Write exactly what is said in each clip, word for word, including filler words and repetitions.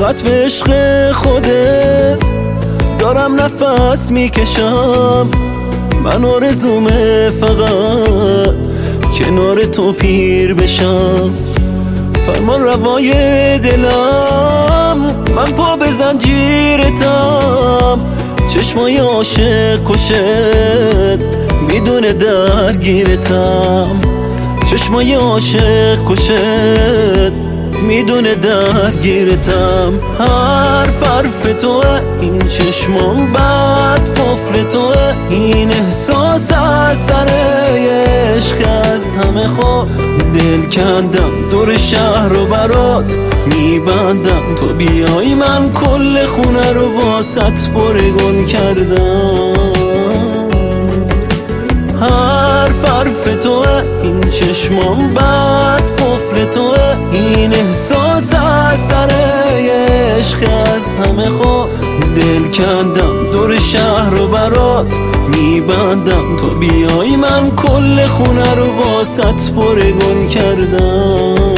فقط به عشق خودت دارم نفس میکشم. من آرزومه فقط کنار تو پیر بشم. فرمان روای دلم من پا به زنجیرتم. چشمای عاشق کشت میدون درگیرتم. چشمای عاشق کشت میدون درگیرتم. حرف حرف توه این چشمام بد قفل توه. این احساس از سر عشق از همه خود دل کندم. دور شهر رو برات میبندم. تو بیای من کل خونه رو واسط پرگون کردم. حرف حرف توه این چشمام بد قفل توه. این احساس از سر عشق از همه خود دل کندم. دور شهر رو برات میبندم. تو بیای من کل خونه رو واسط پرگون کردم.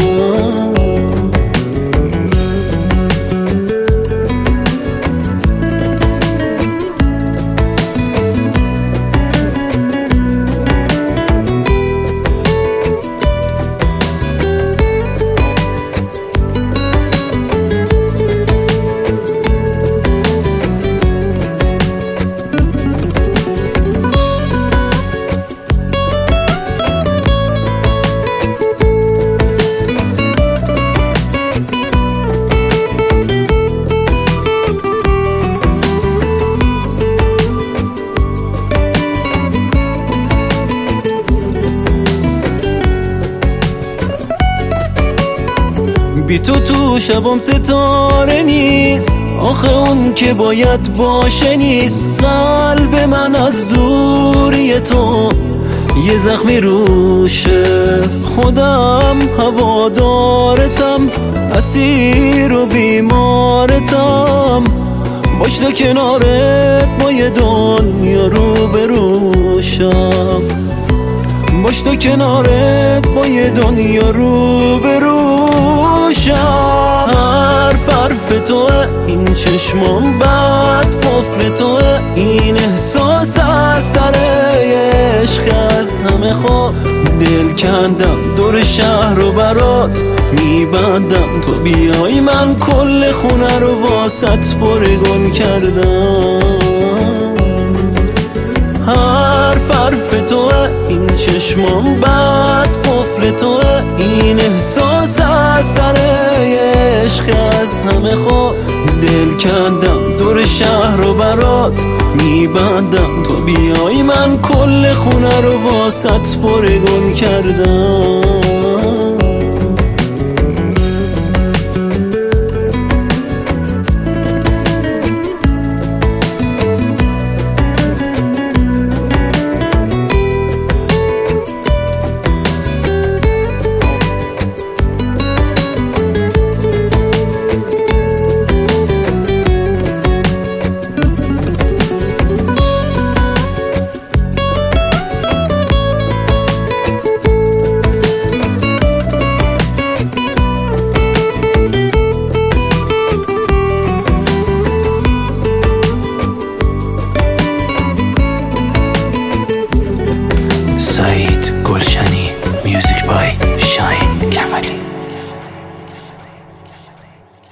بی تو تو شبم ستاره نیست. آخه اون که باید باشه نیست. قلب من از دوری تو یه زخمی روشه. خودم هوادارتم اسیر و بیمارتم. باش تا کنارت با یه دنیا رو بروشم. باش تا کنارت با یه دنیا رو بروشم. حرف حرف توه این چشمام بد قفل توه. این احساس از سر عشق از همه خود دل کندم. دور شهر رو برات میبندم. تو بیای من کل خونه رو واسط پرگون کردم. حرف حرف توه این چشمام بد قفل توه. این احساس از سر عشق از همه خود دل کندم. دور شهر رو برات میبندم. تو بیای من کل خونه رو واسط پرگون کردم. سعید گلشنی.